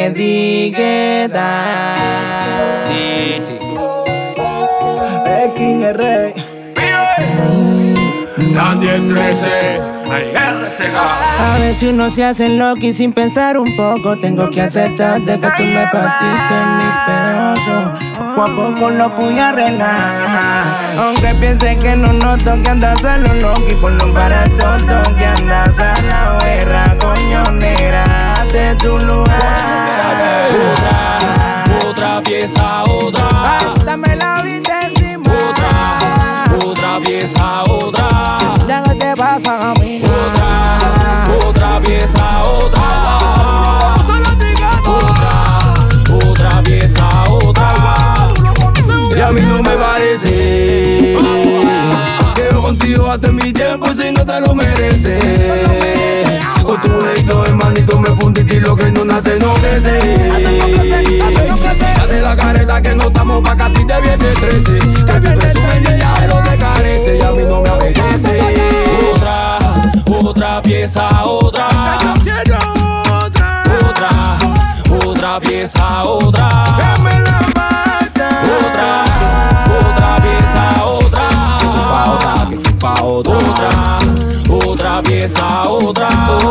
etiqueta. King es rey. Nadie 13. A veces uno se hace loco y sin pensar un poco tengo que aceptarte que tú me partiste en mis pedazos. Poco a poco lo pude arreglar. Aunque piense que no noto que andas a lo loco y por no para todo que andas a la guerra, coño negra de tu lugar. Otra pieza, otra. Dame la vida encima. Otra pieza, otra. Ya no te vas a mí. Otra pieza, otra. Otra pieza, otra. Y a mí no me parece que yo contigo hasta mi tiempo si no te lo mereces. Con tu dedito hermanito me fundiste y lo que no nace no crece. Ya de la careta que no estamos pa' que a ti te viene 13. Que tú me subes y ella es lo que carece y a mí no me apetece. Otra pieza, otra. Otra pieza, otra. Otra pieza, otra. Otra pieza, otra.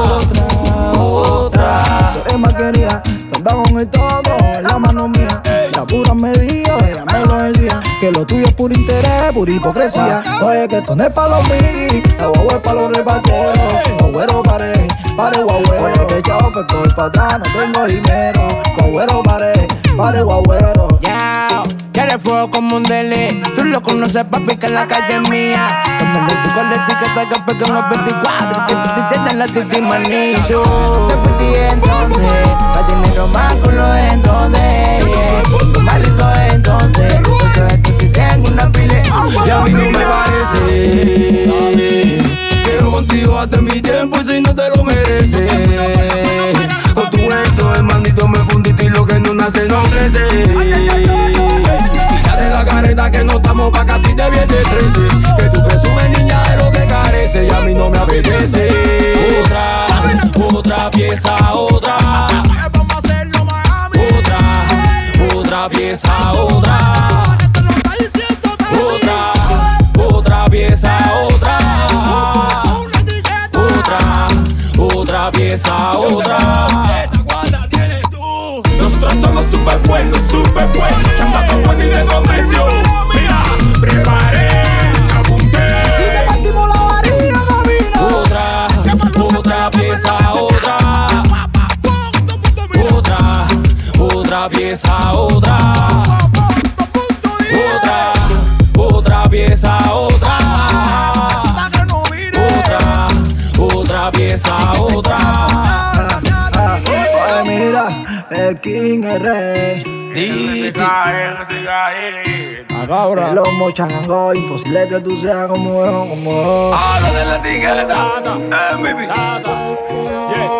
Tú eres más querida, te andaba con el todo en la mano mía. La pura medida, ella me lo decía. Que lo tuyo es puro interés, pura hipocresía. Oye, que esto no es pa' los mil, la guagua es pa' los reparteros. Guagüero pare guagüero. Oye, que chavo, que estoy pa' atrás, no tengo dinero. Guagüero pare guagüero. Yeah, ya eres fuego como un dele. Tú lo conoces, papi, que la calle es mía. Tómale tú con la etiqueta que porque no es 24. Que tú te tienes la titi manito. Te metí entonces, pa' dinero más culo entonces. Más rico entonces. Por esto si tengo una pile. Y a mí no me parece que yo contigo hasta mi tiempo y si no te lo mereces. Con tu esto, hermanito, me fundiste y lo que no nace no crece. Ya de la careta que no estamos pa' que a ti te viene 13. Que tú presumes niña de lo que carece y a mí no me apetece. Otra pieza, otra. Otra pieza, otra. Otra pieza, otra. Otra pieza, otra. Nosotros somos super buenos, chamaco bueno y de convención. Mira, preparé, apunté. Y te partimos la varilla, camina. Otra pieza, otra. Otra pieza, otra. Otra pieza, otra. Otra pieza, otra. Oye, mira, el King es rey. Acabra. Los mochango, imposible que tú seas como yo, como yo. Habla de la etiqueta, MVP.